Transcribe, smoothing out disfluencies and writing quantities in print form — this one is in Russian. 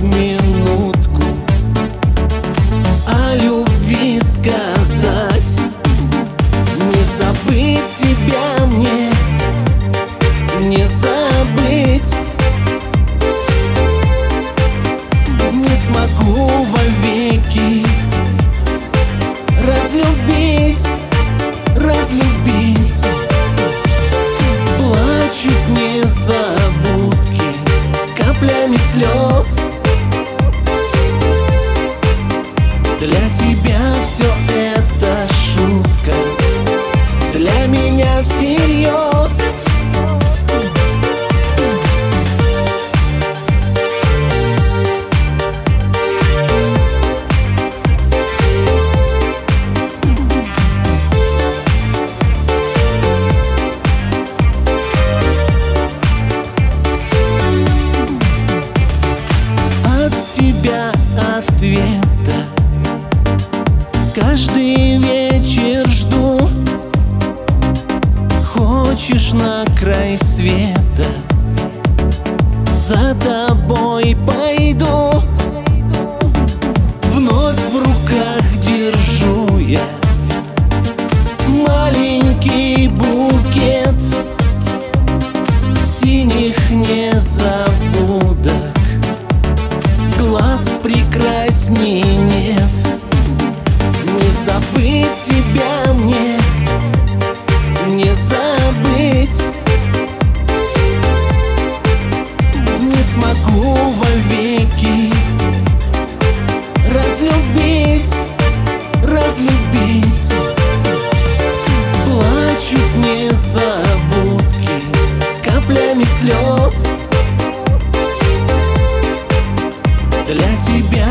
минутку о любви сказать. Не забыть тебя мне, не забыть. Не смогу вовеки разлюбить, разлюбить. Плачут незабудки каплями слез. Для тебя все это шутка, для меня всерьез. Тебя ответа каждый вечер жду. Хочешь на край света, за тобой пойду. Вновь в руках держу я маленький букет синих незабудок. Глаз прекрасней нет. Не забыть тебя мне, не забыть. Не смогу вовеки разлюбить, разлюбить. Плачут незабудки каплями слез. Для тебя